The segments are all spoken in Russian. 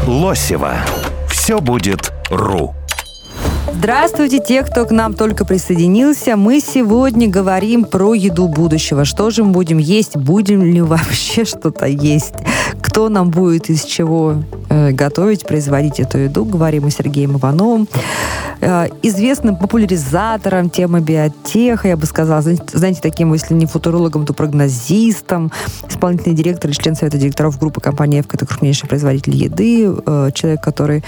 Лосева. Все будет РУ. Здравствуйте, те, кто к нам только присоединился. Мы сегодня говорим про еду будущего. Что же мы будем есть? Будем ли вообще что-то есть? Кто нам будет из чего готовить, производить эту еду? Говорим мы с Сергеем Ивановым, известным популяризатором темы биотеха, я бы сказала, знаете, таким, если не футурологом, то прогнозистом, исполнительный директор и член совета директоров группы компании «Эвка», это крупнейший производитель еды, человек, который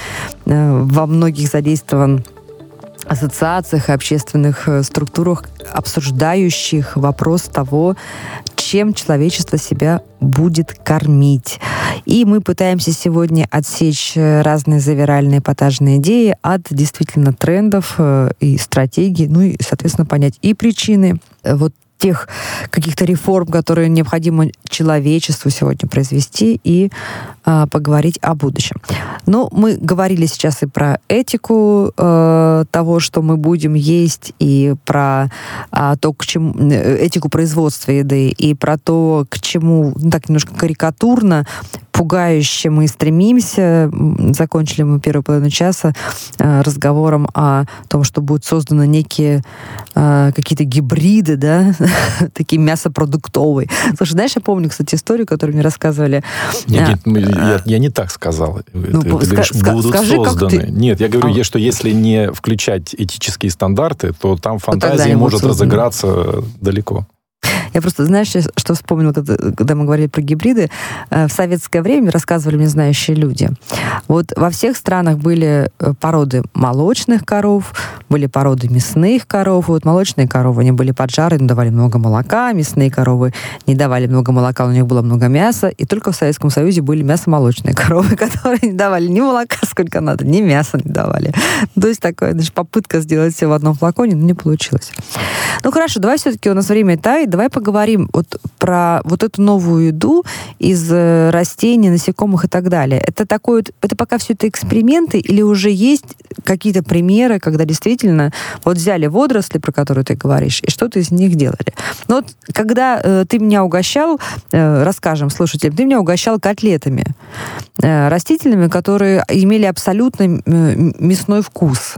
во многих задействован ассоциациях и общественных структурах, обсуждающих вопрос того, чем человечество себя будет кормить. И мы пытаемся сегодня отсечь разные завиральные эпатажные идеи от действительно трендов и стратегий, ну и, соответственно, понять и причины вот тех каких-то реформ, которые необходимо человечеству сегодня произвести, и поговорить о будущем. Но мы говорили сейчас и про этику того, что мы будем есть, и про то, к чему этику производства еды, и про то, к чему, так немножко карикатурно, пугающе мы стремимся. Закончили мы первую половину часа разговором о том, что будут созданы некие какие-то гибриды, да, такие мясопродуктовые. Слушай, знаешь, я помню, кстати, историю, которую мне рассказывали. Нет, я не так сказал. Ну, ты говоришь, будут скажи, созданы. Нет, я говорю, что если не включать этические стандарты, то там фантазия может разыграться далеко. Я просто, знаешь, что вспомнила, когда мы говорили про гибриды? В советское время рассказывали мне знающие люди. Вот во всех странах были породы молочных коров, были породы мясных коров. Вот молочные коровы, они были поджарые, давали много молока. Мясные коровы не давали много молока, но у них было много мяса. И только в Советском Союзе были мясомолочные коровы, которые не давали ни молока, сколько надо, ни мяса не давали. То есть такая даже попытка сделать все в одном флаконе, но не получилось. Ну хорошо, давай все-таки, у нас время тает, давай поговорим вот про вот эту новую еду из растений, насекомых и так далее. Это пока все это эксперименты, или уже есть какие-то примеры, когда действительно вот взяли водоросли, про которые ты говоришь, и что-то из них делали? Ну вот когда ты меня угощал, расскажем слушателям, ты меня угощал котлетами растительными, которые имели абсолютно мясной вкус.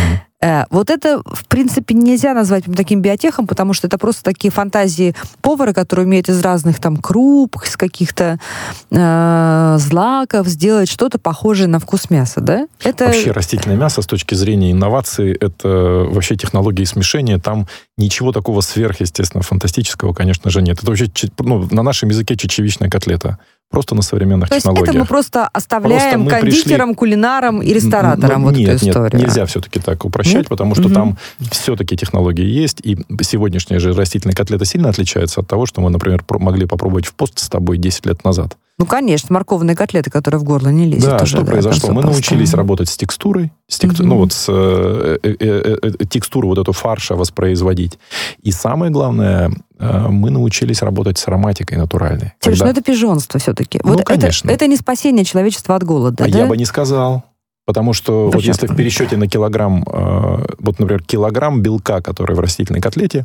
Вот это, в принципе, нельзя назвать таким биотехом, потому что это просто такие фантазии повара, которые умеют из разных там круп, из каких-то злаков сделать что-то похожее на вкус мяса, да? Это... Вообще растительное мясо с точки зрения инноваций, это вообще технологии смешения, там ничего такого сверхъестественно фантастического, конечно же, нет. Это вообще, на нашем языке чечевичная котлета. Просто на современных технологиях. То есть это мы просто оставляем кондитерам, кулинарам и рестораторам эту историю? Нет, нельзя все-таки так упрощать, потому что там все-таки технологии есть, и сегодняшняя же растительная котлета сильно отличается от того, что мы, например, могли попробовать в пост с тобой 10 лет назад. Ну, конечно, морковные котлеты, которые в горло не лезут. Да, что произошло? Мы научились работать с текстурой, текстуру вот эту фарша воспроизводить. И самое главное, мы научились работать с ароматикой натуральной. Сереж, это пижонство все-таки. Ну, конечно. Это не спасение человечества от голода, да? Я бы не сказал. Потому что вот если в пересчете на килограмм, вот, например, килограмм белка, который в растительной котлете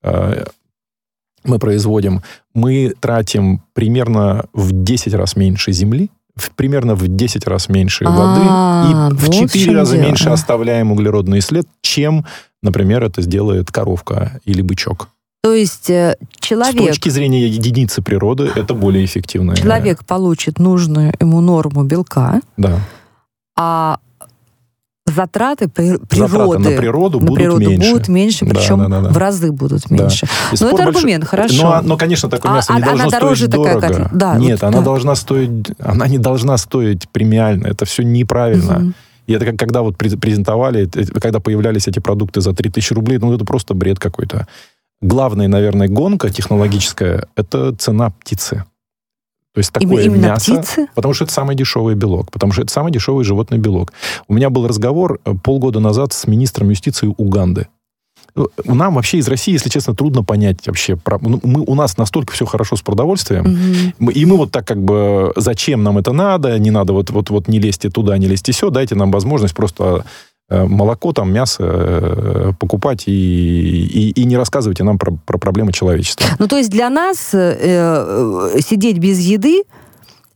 мы производим, мы тратим примерно в 10 раз меньше земли, примерно в 10 раз меньше воды и в 4 раза меньше оставляем углеродный след, чем, например, это сделает коровка или бычок. То есть человек... С точки зрения единицы природы это более эффективно. Человек получит нужную ему норму белка, да. А затраты на природу будут меньше, причем в разы будут меньше. Да. Но это аргумент, хорошо. Но, конечно, такое мясо не должно стоить дорого. Нет, она не должна стоить премиально. Это все неправильно. И это когда вот презентовали, когда появлялись эти продукты за 3000 рублей, это просто бред какой-то. Главная, наверное, гонка технологическая – это цена птицы. То есть такое мясо, птицы? Потому что это самый дешевый белок, потому что это самый дешевый животный белок. У меня был разговор полгода назад с министром юстиции Уганды. Нам вообще из России, если честно, трудно понять вообще. У нас настолько все хорошо с продовольствием, и мы вот так как бы, зачем нам это надо, не надо вот не лезьте туда, не лезьте сюда, дайте нам возможность просто молоко, там, мясо покупать и не рассказывайте нам про проблемы человечества. Ну, то есть для нас сидеть без еды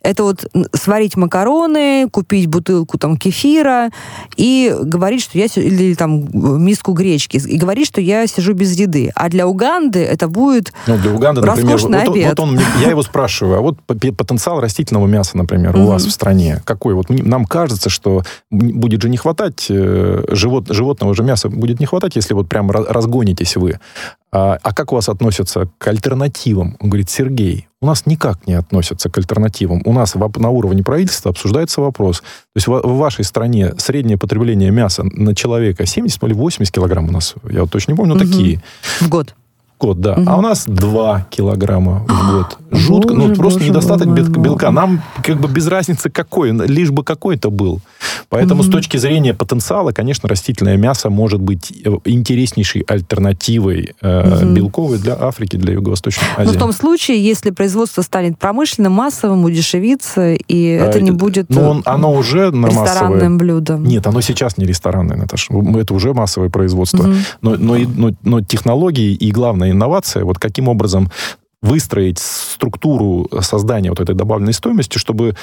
это вот сварить макароны, купить бутылку там кефира и говорить, что я... Или там миску гречки. И говорить, что я сижу без еды. А для Уганды это будет для Уганды, роскошный обед. Я его спрашиваю, а вот потенциал растительного мяса, например, у вас в стране какой? Вот нам кажется, что будет же не хватать животного же мяса, будет не хватать, если вот прям разгонитесь вы. А как у вас относятся к альтернативам? Он говорит: Сергей, у нас никак не относятся к альтернативам. У нас на уровне правительства обсуждается вопрос. То есть в вашей стране среднее потребление мяса на человека 70 или 80 килограмм у нас, я вот точно не помню, но такие. В год. Год, да. А у нас 2 килограмма в год. Жутко. Просто недостаток белка. Нам как бы без разницы какой, лишь бы какой-то был. Поэтому с точки зрения потенциала, конечно, растительное мясо может быть интереснейшей альтернативой белковой для Африки, для Юго-Восточной Азии. Но в том случае, если производство станет промышленным, массовым, удешевится, и это не будет оно уже ресторанным блюдом. Нет, оно сейчас не ресторанное, Наташа. Это уже массовое производство. Но технологии и, главное, инновация, вот каким образом выстроить структуру создания вот этой добавленной стоимости, чтобы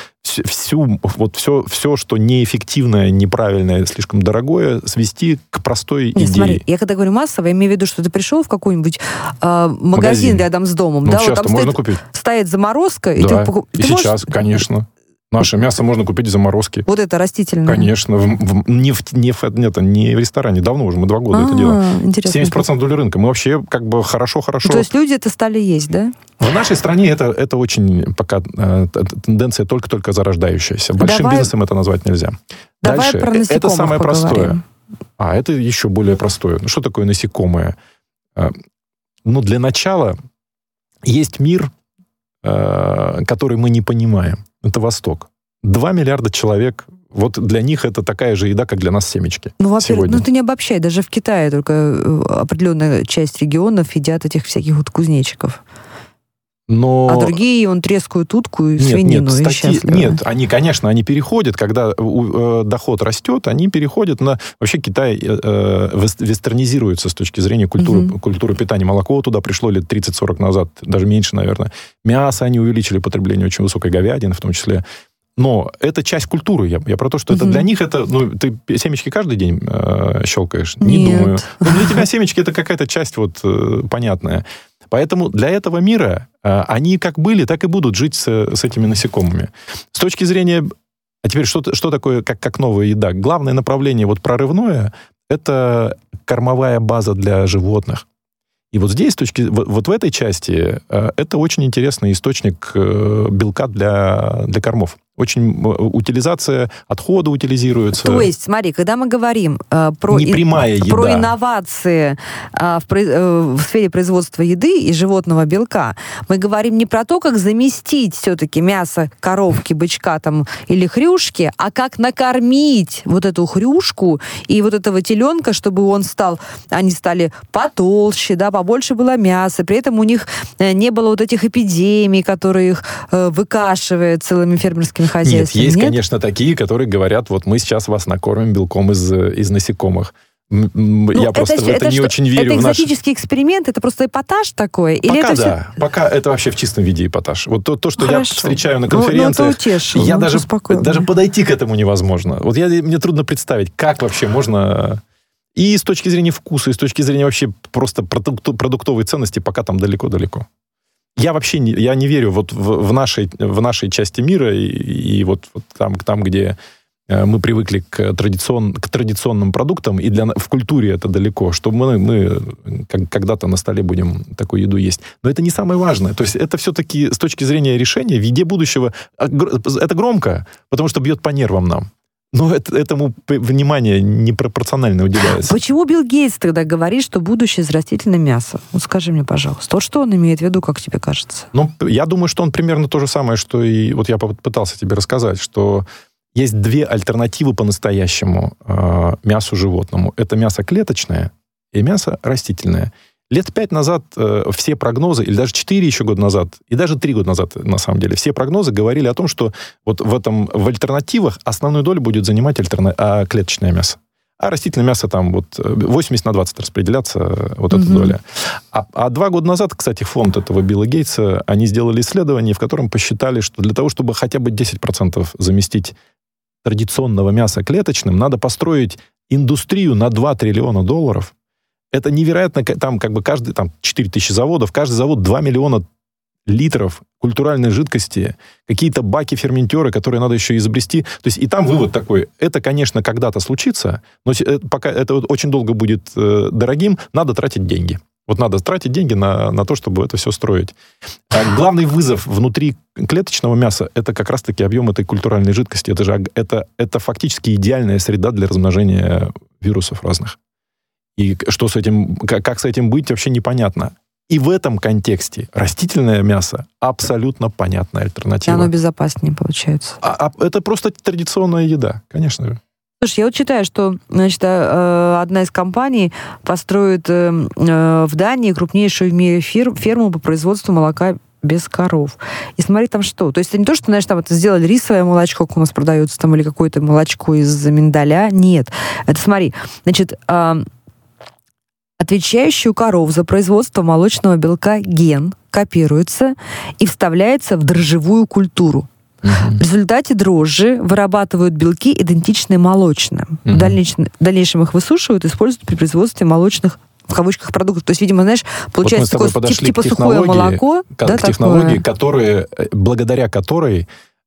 все, что неэффективное, неправильное, слишком дорогое, свести к простой идее. Смотри, я когда говорю массово, я имею в виду, что ты пришел в какой-нибудь магазин рядом с домом. Да, сейчас-то вот можно купить. Стоит заморозка. Да, и сейчас, конечно. Наше мясо можно купить в заморозке. Вот это растительное? Конечно. Не в ресторане. Давно уже, мы 2 года это делаем. 70% доли рынка. Мы вообще как бы хорошо. То есть люди это стали есть, да? В нашей стране это очень пока тенденция только-только зарождающаяся. Большим бизнесом это назвать нельзя. Дальше. Про насекомых это самое поговорим. простое. Это еще более простое. Что такое насекомое? Для начала есть мир, который мы не понимаем. Это Восток. 2 миллиарда человек, вот для них это такая же еда, как для нас семечки. Во-первых, ты не обобщай. Даже в Китае только определенная часть регионов едят этих всяких вот кузнечиков. А другие, трескают утку и свинину. Нет, они переходят, когда доход растет, они переходят на... Вообще Китай вестернизируется с точки зрения культуры питания. Молоко туда пришло лет 30-40 назад, даже меньше, наверное. Мясо они увеличили, потребление очень высокой говядины в том числе. Но это часть культуры. Я про то, что это для них это... ты семечки каждый день щелкаешь? Не думаю. Для тебя семечки это какая-то часть понятная. Поэтому для этого мира они как были, так и будут жить с этими насекомыми. С точки зрения... А теперь что такое как новая еда? Главное направление прорывное – это кормовая база для животных. И вот здесь, в этой части, это очень интересный источник белка для кормов. Очень утилизация, отходы утилизируются. То есть, смотри, когда мы говорим про инновации в сфере производства еды и животного белка, мы говорим не про то, как заместить все-таки мясо коровки, бычка или хрюшки, а как накормить вот эту хрюшку и вот этого теленка, чтобы они стали потолще, побольше было мяса, при этом у них не было вот этих эпидемий, которые их выкашивают целыми фермерскими хозяйствами. Есть, конечно, такие, которые говорят, мы сейчас вас накормим белком из насекомых. Я просто в это не очень верю. Это экзотический эксперимент, это просто эпатаж такой? Пока это вообще в чистом виде эпатаж. Вот то, что я встречаю на конференциях, я даже подойти к этому невозможно. Мне трудно представить, как вообще можно... И с точки зрения вкуса, и с точки зрения вообще просто продуктовой ценности, пока там далеко-далеко. Я вообще не верю в нашей части мира и там, где мы привыкли к традиционным продуктам, и в культуре это далеко, что мы когда-то на столе будем такую еду есть. Но это не самое важное. То есть это все-таки с точки зрения решения в еде будущего, это громко, потому что бьет по нервам нам. Но этому внимание непропорционально уделяется. Почему Билл Гейтс тогда говорит, что будущее из растительного мяса? Скажи мне, пожалуйста. Что он имеет в виду, как тебе кажется? Я думаю, что он примерно то же самое, что и... я попытался тебе рассказать, что есть 2 альтернативы по-настоящему мясу животному. Это мясо клеточное и мясо растительное. Лет 5 назад все прогнозы, или даже 4 еще года назад, и даже 3 года назад, на самом деле, все прогнозы говорили о том, что в альтернативах основную долю будет занимать клеточное мясо. А растительное мясо там вот 80/20 распределяться, вот эта доля. А 2 года назад, кстати, фонд этого Билла Гейтса, они сделали исследование, в котором посчитали, что для того, чтобы хотя бы 10% заместить традиционного мяса клеточным, надо построить индустрию на $2 триллиона. Это невероятно, там как бы каждый, там 4000 заводов, каждый завод 2 миллиона литров культуральной жидкости, какие-то баки-ферментеры, которые надо еще изобрести. То есть и там вывод такой, это, конечно, когда-то случится, но пока это очень долго будет дорогим, надо тратить деньги. Вот надо тратить деньги на то, чтобы это все строить. А главный вызов внутри клеточного мяса – это как раз-таки объем этой культуральной жидкости. Это фактически идеальная среда для размножения вирусов разных. И что с этим, как с этим быть, вообще непонятно. И в этом контексте растительное мясо абсолютно понятная альтернатива. И оно безопаснее получается. Это просто традиционная еда, конечно же. Слушай, я вот читаю, что, значит, одна из компаний построит в Дании крупнейшую в мире ферму по производству молока без коров. И смотри, там что. То есть это не то, что, знаешь, там это сделали рисовое молочко, как у нас продается, там, или какое-то молочко из миндаля. Нет. Это смотри, значит, отвечающий у коров за производство молочного белка ген копируется и вставляется в дрожжевую культуру. В результате дрожжи вырабатывают белки, идентичные молочным. В дальнейшем их высушивают и используют при производстве молочных, в кавычках, продуктов. То есть, видимо, знаешь, получается вот такое типа сухое молоко. К технологии, благодаря которой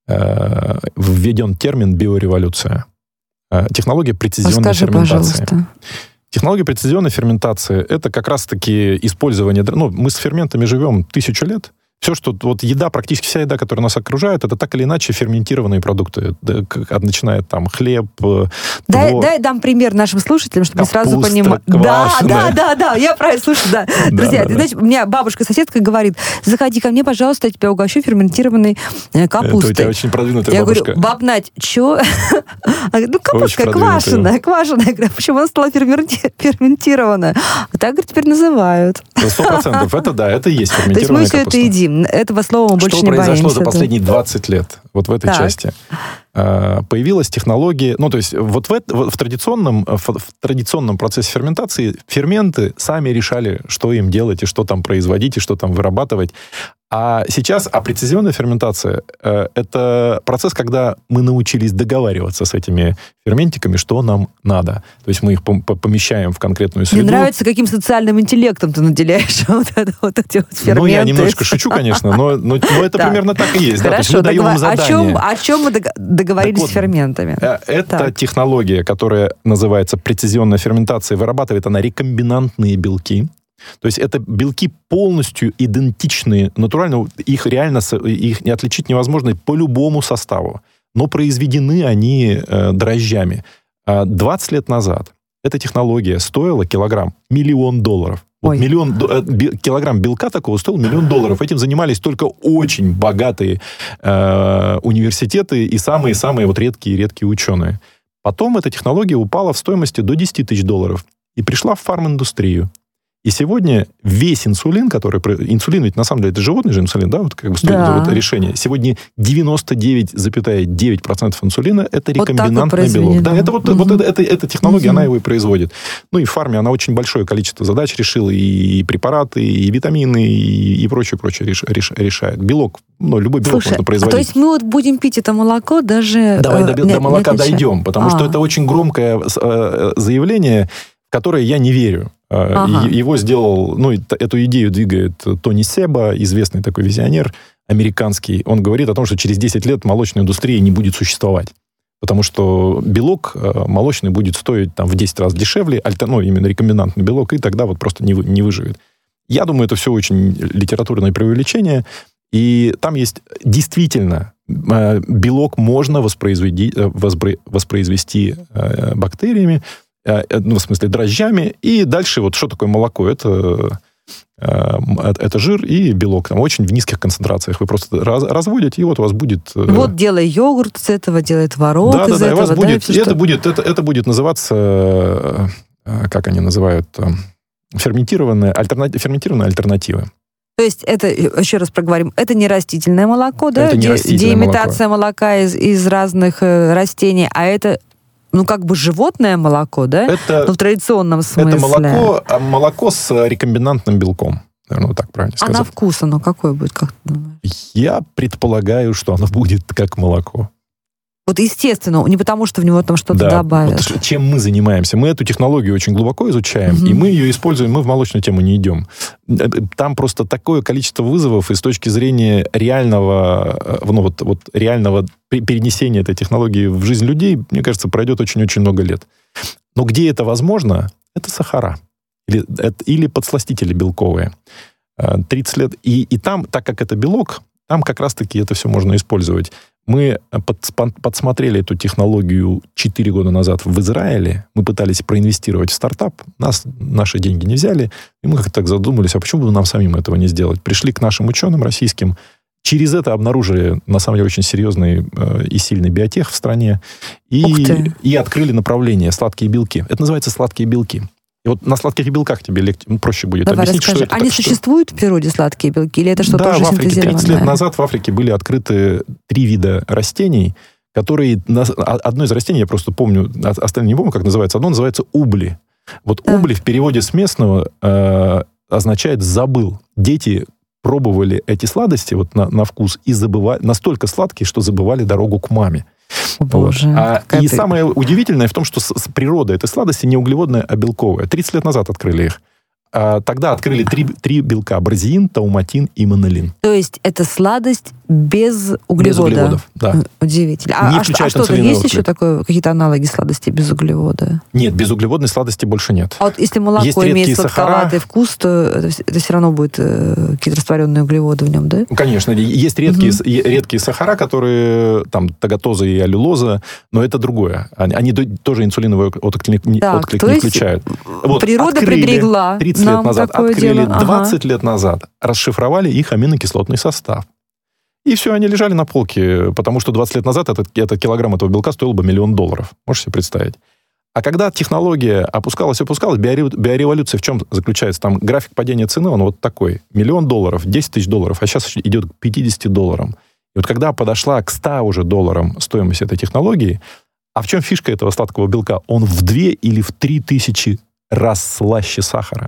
введен термин биореволюция. Технология прецизионной ферментации. Пожалуйста. Технология прецизионной ферментации – это как раз-таки использование... Ну, мы с ферментами живем 1000 лет. Все, что... Вот еда, практически вся еда, которая нас окружает, это так или иначе ферментированные продукты. Начиная там хлеб, Дай дам пример нашим слушателям, чтобы капуста, сразу понимать. Да, я правильно слушаю, да. Друзья, знаете, у меня бабушка-соседка говорит, заходи ко мне, пожалуйста, я тебя угощу ферментированной капустой. Это у тебя очень продвинутая я бабушка. Я говорю, баб Надь, что? Ну, капустка квашеная. Я говорю, почему она стала ферментированная? А так, говорит, теперь называют. 100%. Это да, это и есть ферментированная капуста. То есть мы все это едим. Этого слова мы больше не боимся. Что произошло за последние 20 лет вот в этой части? Появилась технология... Ну, то есть вот в традиционном процессе ферментации ферменты сами решали, что им делать, и что там производить, и что там вырабатывать. А сейчас прецизионная ферментация – это процесс, когда мы научились договариваться с этими ферментиками, что нам надо. То есть мы их помещаем в конкретную среду. Мне нравится, каким социальным интеллектом ты наделяешь вот эти вот ферменты. Ну, я немножко шучу, конечно, но это примерно так и есть. Хорошо, о чем мы договорились с ферментами? Это технология, которая называется прецизионная ферментация. Вырабатывает она рекомбинантные белки. То есть это белки полностью идентичные, натурально, их не отличить невозможно по любому составу. Но произведены они дрожжами. 20 лет назад эта технология стоила килограмм $1 миллион. Вот килограмм белка такого стоил $1 миллион. Этим занимались только очень богатые университеты и самые-самые вот редкие ученые. Потом эта технология упала в стоимости до $10 тысяч и пришла в фарм-индустрию. И сегодня весь инсулин, инсулин ведь на самом деле это животный же инсулин, да, вот как бы стоит вот решение. Сегодня 99,9% инсулина это рекомбинантный белок. Да, эта технология, она его и производит. Ну и в фарме она очень большое количество задач решила, и препараты, и витамины, и прочее решает. Белок, любой белок можно производить. То есть мы вот будем пить это молоко даже... Давай до молока дойдем, потому что это очень громкое заявление, в которое я не верю. Его сделал, эту идею двигает Тони Себа, известный такой визионер американский. Он говорит о том, что через 10 лет молочная индустрия не будет существовать. Потому что белок молочный будет стоить в 10 раз дешевле, именно рекомбинантный белок, и тогда вот просто не выживет. Я думаю, это все очень литературное преувеличение. И там есть действительно белок можно воспроизвести бактериями, в смысле дрожжами, и дальше вот что такое молоко? Это жир и белок. Там очень в низких концентрациях. Вы просто разводите, и вот у вас будет... Вот делай йогурт с этого, делай творог из этого. У вас будет, это будет называться, как они называют, ферментированная альтернатива. То есть это, еще раз проговорим, это не растительное молоко, да? Это не растительное деимитация молока из разных растений, а это как бы животное молоко, да? Это, в традиционном смысле. Это молоко с рекомбинантным белком. Наверное, вот так правильно сказать. А на вкус оно какое будет, как ты думаешь? Я предполагаю, что оно будет как молоко. Вот естественно, не потому, что в него там что-то добавят. Вот чем мы занимаемся? Мы эту технологию очень глубоко изучаем, и мы ее используем, мы в молочную тему не идем. Там просто такое количество вызовов, и с точки зрения реального, реального перенесения этой технологии в жизнь людей, мне кажется, пройдет очень-очень много лет. Но где это возможно, это сахара. Или подсластители белковые. 30 лет. И там, так как это белок, там как раз-таки это все можно использовать. Мы подсмотрели эту технологию 4 года назад в Израиле. Мы пытались проинвестировать в стартап. Наши деньги не взяли. И мы как-то так задумались, а почему бы нам самим этого не сделать? Пришли к нашим ученым российским. Через это обнаружили, на самом деле, очень серьезный и сильный биотех в стране. И открыли направление сладкие белки. Это называется сладкие белки. И вот на сладких белках тебе проще будет объяснить, расскажи, что это. Они существуют в природе, сладкие белки, или это что-то уже синтезированное? Да, в Африке 30 лет назад в Африке были открыты 3 вида растений, которые... Одно из растений, я просто помню, остальные не помню, как называется. Одно называется убли. Вот убли в переводе с местного означает «забыл». Дети пробовали эти сладости вот на вкус и забывали... Настолько сладкие, что забывали дорогу к маме. Боже, И самое удивительное в том, что природа этой сладости не углеводная, а белковая. 30 лет назад открыли их. Тогда открыли 3 белка: бразеин, тауматин и манолин. То есть это сладость без углевода? Без углеводов, да. Удивительно. А что-то есть еще такое, какие-то аналоги сладости без углевода? Нет, безуглеводной сладости больше нет. А вот если молоко имеет сладковатый вкус, то это все равно будет какие-то растворенные углеводы в нем, да? Конечно. Есть редкие сахара, которые там тагатоза и аллюлоза, но это другое. Они тоже инсулиновый отклик не включают. Природа приберегла 30 лет назад открыли, 20 лет назад расшифровали их аминокислотный состав. И все, они лежали на полке, потому что 20 лет назад этот килограмм этого белка стоил бы $1 миллион. Можете себе представить? А когда технология опускалась, биореволюция в чем заключается? Там график падения цены, он вот такой. $1 миллион, $10 000, а сейчас идет к $50. И вот когда подошла к $100 уже стоимость этой технологии, а в чем фишка этого сладкого белка? Он в 2 или в 3 тысячи раз слаще сахара.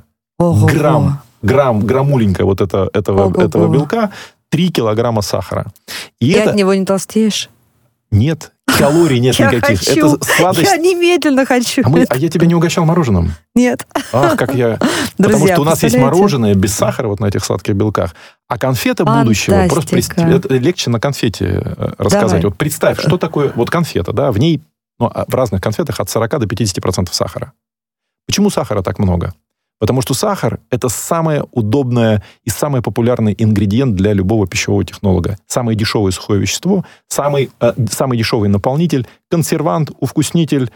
Граммуленько вот этого белка, 3 килограмма сахара. И от него не толстеешь? Нет, калорий нет никаких. Хочу. Это сладость. Я немедленно хочу. А я тебя не угощал мороженым? Нет. Ах, как я... Друзья, потому что у нас есть мороженое без сахара вот на этих сладких белках. А конфета будущего... Просто это легче на конфете рассказать. Давай. Вот представь, что такое вот конфета, да? В ней, в разных конфетах от 40 до 50% сахара. Почему сахара так много? Потому что сахар – это самое удобное и самый популярный ингредиент для любого пищевого технолога. Самое дешевое сухое вещество, самый дешевый наполнитель, консервант, увкуснитель,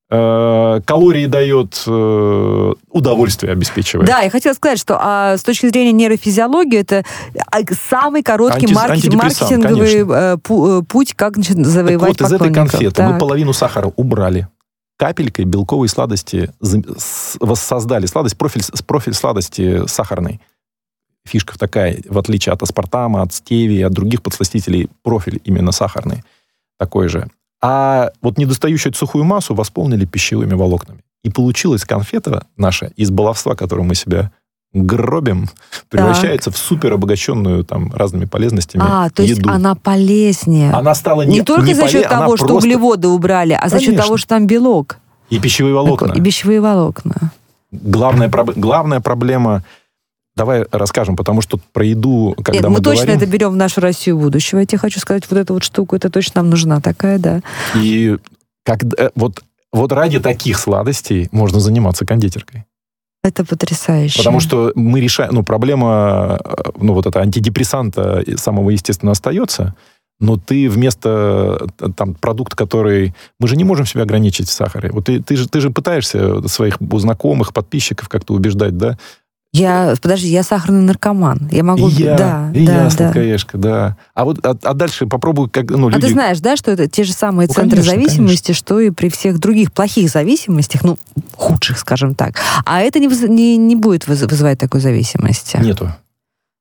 калории дает, удовольствие обеспечивает. Да, я хотела сказать, что с точки зрения нейрофизиологии это самый короткий маркетинговый путь, как завоевать поклонников. Вот из этой конфеты мы половину сахара убрали. Капелькой белковой сладости воссоздали профиль сладости сахарной. Фишка такая, в отличие от аспартама, от стевии, от других подсластителей, профиль именно сахарный такой же. А вот недостающую сухую массу восполнили пищевыми волокнами. И получилась конфета наша из баловства, которую мы себя гробим, превращается в супер обогащенную там разными полезностями то есть еду. Она полезнее. Она стала не только за счет того, что углеводы убрали, а за счет того, что там белок. И пищевые волокна. И пищевые волокна. Главная проблема... Давай расскажем, потому что про еду, когда мы точно это берем в нашу Россию будущего. Я тебе хочу сказать, вот эту вот штуку, это точно нам нужна такая, да. И вот ради таких сладостей можно заниматься кондитеркой. Это потрясающе. Потому что мы решаем... проблема вот эта антидепрессанта самого естественного остается, но ты вместо продукт, который... Мы же не можем себя ограничить в сахаре. Вот ты же пытаешься своих знакомых, подписчиков как-то убеждать, да? Я сахарный наркоман. Я могу... Я сладкоежка, да. А дальше попробуй... люди... А ты знаешь, да, что это те же самые центры зависимости, что и при всех других плохих зависимостях, худших, скажем так. А это не будет вызывать такой зависимости. Нету.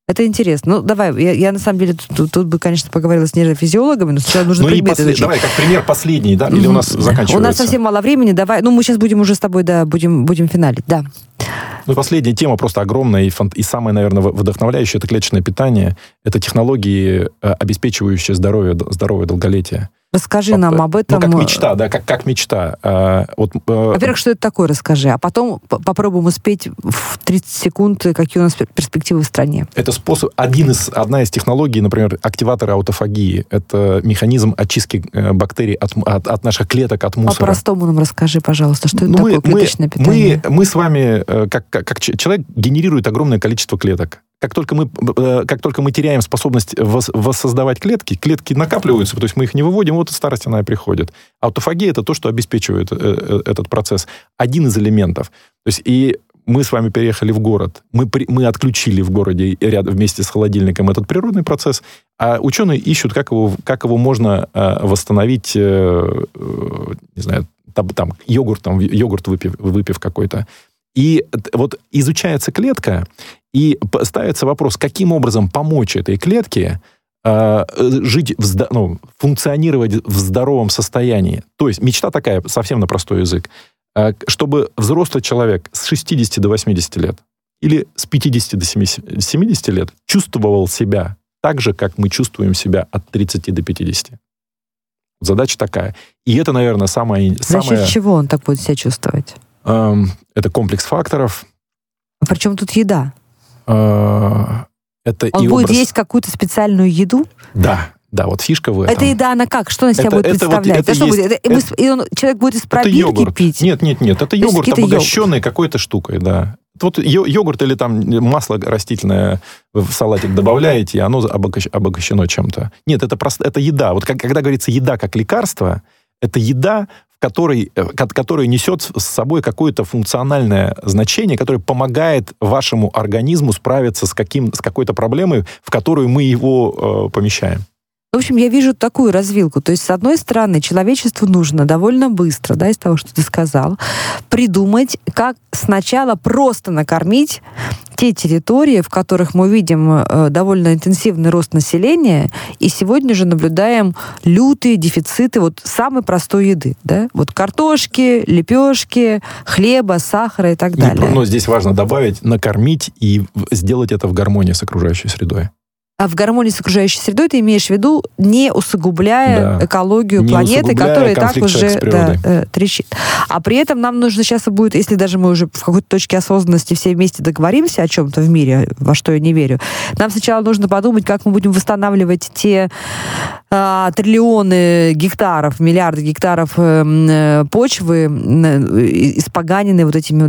Это интересно. Ну, давай, я на самом деле тут бы, конечно, поговорила с нейрофизиологами, но сначала нужно предметы изучить. Давай, как пример последний, да? Или у нас заканчивается? У нас совсем мало времени, давай. Ну, мы сейчас будем уже с тобой, да, будем финалить, да. Ну, последняя тема просто огромная и самая, наверное, вдохновляющая — это клеточное питание. Это технологии, обеспечивающие здоровое долголетие. Расскажи нам об этом. Ну, как мечта, да, как мечта. Во-первых, что это такое, расскажи. А потом попробуем успеть в 30 секунд, какие у нас перспективы в стране. Это способ, одна из технологий, например, активатора аутофагии. Это механизм очистки бактерий от наших клеток, от мусора. По-простому нам расскажи, пожалуйста, что это такое клеточное питание. Мы с вами, как человек, генерирует огромное количество клеток. Как только мы теряем способность воссоздавать клетки накапливаются, то есть мы их не выводим, вот старость она и приходит. Аутофагия — это то, что обеспечивает этот процесс. Один из элементов. То есть и мы с вами переехали в город, мы отключили в городе вместе с холодильником этот природный процесс, а ученые ищут, как его можно восстановить, не знаю, там йогурт выпив какой-то. И вот изучается клетка, и ставится вопрос, каким образом помочь этой клетке жить, функционировать в здоровом состоянии. То есть мечта такая, совсем на простой язык, чтобы взрослый человек с 60 до 80 лет или с 50 до 70 лет чувствовал себя так же, как мы чувствуем себя от 30 до 50. Задача такая. И это, наверное, самое... За счет чего он так будет себя чувствовать? Это комплекс факторов. А при чем тут еда? Это он будет есть какую-то специальную еду? Да, вот фишка в этом. Эта еда, она как? Что она себя будет представлять? Человек будет из пробирки пить? Нет, это йогурт, обогащенный какой-то штукой, да. Вот йогурт или там масло растительное в салатик добавляете, и оно обогащено чем-то. Нет, это еда. Вот когда говорится еда как лекарство, это еда, который несет с собой какое-то функциональное значение, которое помогает вашему организму справиться с какой-то проблемой, в которую мы его помещаем. В общем, я вижу такую развилку. То есть, с одной стороны, человечеству нужно довольно быстро, да, из того, что ты сказал, придумать, как сначала просто накормить те территории, в которых мы видим довольно интенсивный рост населения, и сегодня же наблюдаем лютые дефициты вот самой простой еды, да? Вот картошки, лепешки, хлеба, сахара и так далее. Но здесь важно добавить, накормить и сделать это в гармонии с окружающей средой. А в гармонии с окружающей средой ты имеешь в виду, не усугубляя экологию планеты, которая и так уже трещит. А при этом нам нужно сейчас будет, если даже мы уже в какой-то точке осознанности все вместе договоримся о чем-то в мире, во что я не верю, нам сначала нужно подумать, как мы будем восстанавливать те триллионы гектаров, миллиарды гектаров почвы, испоганенные вот этими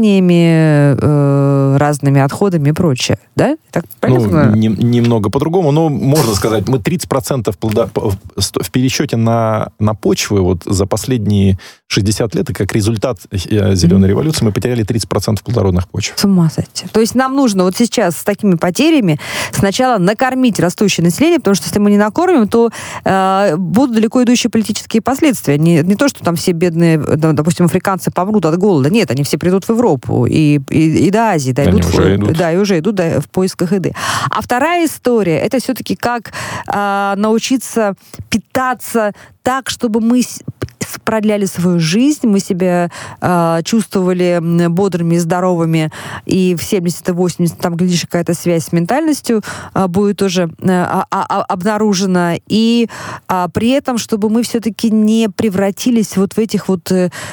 удобренами, разными отходами и прочее. Да? Так правильно? Немного по-другому, но можно сказать, мы 30% в пересчете на почвы вот за последние 60 лет, и как результат зеленой революции, мы потеряли 30% плодородных почв. С ума сойти. То есть нам нужно вот сейчас с такими потерями сначала накормить растущее население, потому что если мы не накормим, то будут далеко идущие политические последствия. Не то, что там все бедные, допустим, африканцы помрут от голода. Нет, они все придут в Европу и до Азии дойдут. Да, и уже идут в поисках еды. А вторая история, это все-таки как научиться питаться так, чтобы мы продляли свою жизнь, мы себя чувствовали бодрыми, здоровыми, и в 70 и 80, там, глядишь, какая-то связь с ментальностью будет тоже обнаружена, и при этом, чтобы мы все-таки не превратились вот в этих вот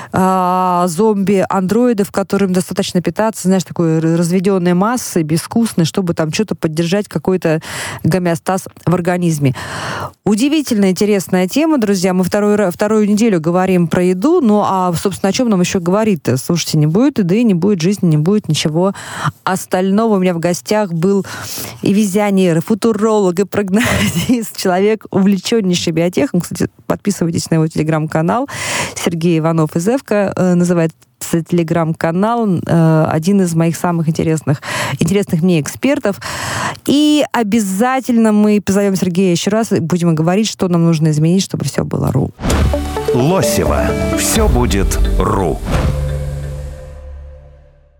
зомби-андроидов, которым достаточно питаться, знаешь, такой разведенной массой, безвкусной, чтобы там что-то поддержать, какой-то гомеостаз в организме. Удивительно интересная тема, друзья. Мы вторую неделю говорим про еду, ну а, собственно, о чем нам еще говорить-то? Слушайте, не будет еды, не будет жизни, не будет ничего остального. У меня в гостях был и визионер, и футуролог, и прогнозист, человек, увлеченнейший биотехом. Кстати, подписывайтесь на его телеграм-канал. Сергей Иванов из Эвка называется телеграм-канал, один из моих самых интересных мне экспертов. И обязательно мы позовем Сергея еще раз, будем говорить, что нам нужно изменить, чтобы все было РУ. Лосева. Все будет РУ.